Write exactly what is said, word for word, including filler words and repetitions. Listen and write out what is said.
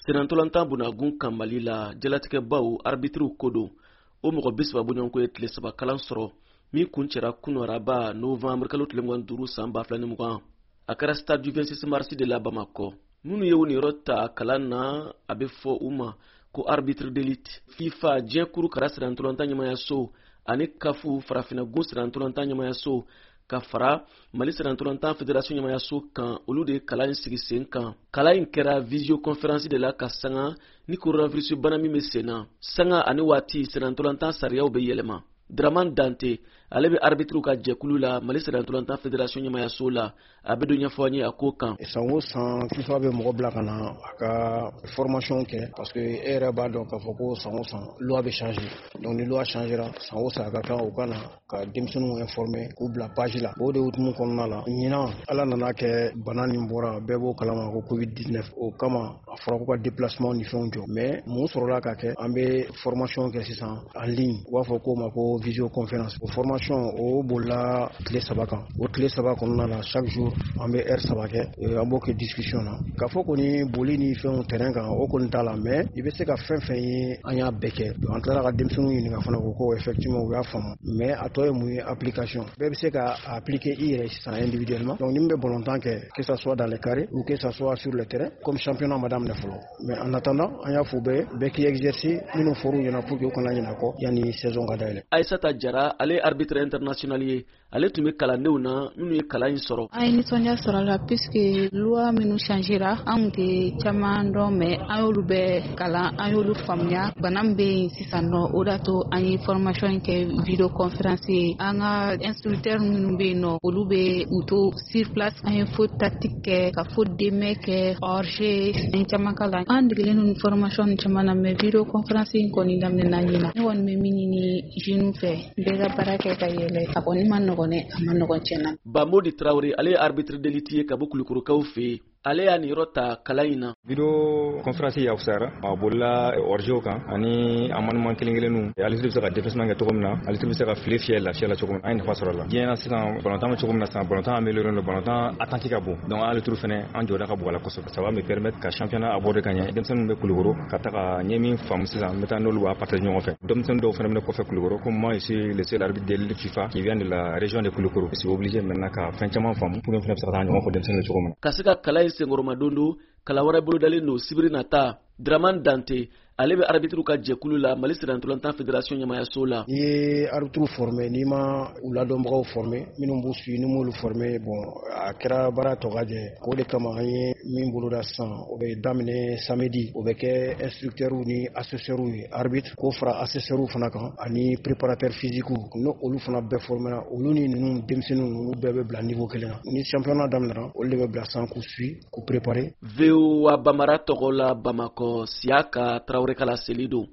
Senantolantan Bunagun kan Mali la jalatigɛbaw arbitre ko don o mɔgɔ bi saba bɔɲɔgɔnko ye tile saba kalan sɔrɔ min kun cɛra kunu araba novembre kalo tile mugan ni duuru san ba fila ni mugan a kɛra stade du vingt-six mars de la Bamako. Minnu ye u niyɔrɔ ta kalan na a bɛ fɔ u ma ko arbitre d'élite. FIFA diɲɛ kuru kara senantolantan ɲɛmayaso ani kafu farafinagun senantolantan ɲɛmayaso ka fara Mali senantolantan fédération ɲɛmayaso kan olu de kalan in sigi sen kan. Kalan in kɛra visioconférence de la ka sanga ni coronavirus bana min bɛ sen na. Sanga ani waati senantolantan sariyaw bɛ yɛlɛma. Draman Dante ale bɛ arbitre ka jɛkulu la Mali senantolantan fédération ɲɛmayaso la a bɛ don ɲɛfɔ an ye a ko kan. San o san FIFA bɛ mɔgɔ bila ka na a ka formation kɛ parce que e yɛrɛ b'a dɔn k'a fɔ ko san o san loi bɛ changer donc ni loi changera san o san a ka kan o ka na ka denmisɛnninw informer k'u bila page la o de hukumu kɔnɔna la ɲinan ala nana kɛ bana nin bɔra bɛɛ b'o kalama ko covid dix-neuf o kama a fɔra ko ka déplacement ni fɛnw jɔ mais mun sɔrɔla ka kɛ an bɛ formation kɛ sisan en ligne u b'a fɔ k'o ma ko visioconférence o formation o bolila tile saba kan o tile saba kɔnɔna la chaque jour an bɛ heure saba kɛ an b'o kɛ discussion na k'a fɔ kɔni boli ni fɛnw terrain kan o kɔni t'a la mais i bɛ se ka fɛn fɛn ye an y'a bɛɛ kɛ an tilala ka denmisɛnninw ɲininka fana ko ko effectivement u y'a faamu mais a tɔ ye mun ye application bɛɛ bɛ se ka appliquer i yɛrɛ sisan individuellement donc ni min bɛ ballontan kɛ que ça soit dans les carrés ou que ça soit sur le terrain comme championnat ma daminɛ fɔlɔ mais en attendant an y'a fɔ bɛɛ bɛɛ k'i exercer minnu fɔr'u ɲɛna pour que u kana ɲinɛ kɔ yanni saison ka dayɛlɛ. Aissata Jara ale arbitre international ye ale tun bɛ kalandenw na minnu ye kalan in sɔrɔ. An ye nisɔndiya sɔrɔ a la puisque loi minnu changera an tɛ caman dɔn mais an y'olu bɛɛ kalan an y'olu faamuya bana min bɛ yen sisan nɔ o de to an ye formation kɛ video conférence ye an ka instructeur minnu bɛ yen nɔ olu bɛ u to sur place an ye faute tactique kɛ ka faute dɛmɛ kɛ hors jeu an caman kalan an degelen ni formation caman na mais video conférence in kɔni daminɛna ɲina ne kɔni bɛ min ɲini jeunes fɛ bɛɛ ka baara kɛ ka yɛlɛ a kɔni ma nɔgɔn dɛ a ma nɔgɔn tiɲɛna. Bamodi Traoré ale ye arbitre d'élite ye ka bɔ Kulukorokaw fɛ yen ale y'a niyɔrɔ ta kalan in na. Video conférence ya fusara a bolila orjo kan ani amendement kelen kelennu alitre bɛ se ka déplacement kɛ cogo min na alitre bɛ se ka file fiyɛ lafiya la cogo min na an ye nafa sɔrɔ a la diɲɛ na sisan ballontan bɛ cogo min na sisan ballontan amélioré don ballontan attaque ka bon donc an alitre fɛnɛ an jɔda ka bon a la kosɛbɛ ça va me permettre ka championnat aborder ka ɲɛ denmisɛnninw bɛ Kulukoro ka taga ɲɛ min faamu sisan n bɛ taa n'olu b'a partager ɲɔgɔn fɛ denmisɛnnin dɔw fɛnɛ bɛ kɔfɛ Kulukoro comme moi ici le seul arbitre de l'élite FIFA qui vient de la région de Kulukoro je suis obligé maintenant ka fɛn caman faamu pour que n fɛnɛ bɛ se ka taa ɲɔgɔn fɔ denmisɛnninw cogo min na. Ka se ka kalan in senkɔrɔma don don kala wɛrɛ bolodalen don sibiri nata. Draman Dante ale bɛ arbitre ka jɛkulu la Mali senantolantan fédération ɲɛmayaso la. N'i ye arbitre former n'i ma u ladɔnbagaw former minnu b'u suivre ni m'olu former bon a kɛra baara tɔ ka jɛ o de kama an ye min boloda sisan o bɛ daminɛ samedi o bɛ kɛ instructeurs ni assesseurs ye arbitre k'o fara assesseurs fana kan ani préparateur physique n'o olu fana bɛɛ former olu ni ninnu denmisɛnninw ninnu bɛɛ bɛ bila niveau kelen na ni championnat daminɛra olu de bɛ bila san k'u suivre k'u préparer. V O A Bamara tɔgɔ la Bamako Siaka Traoré kala seli don.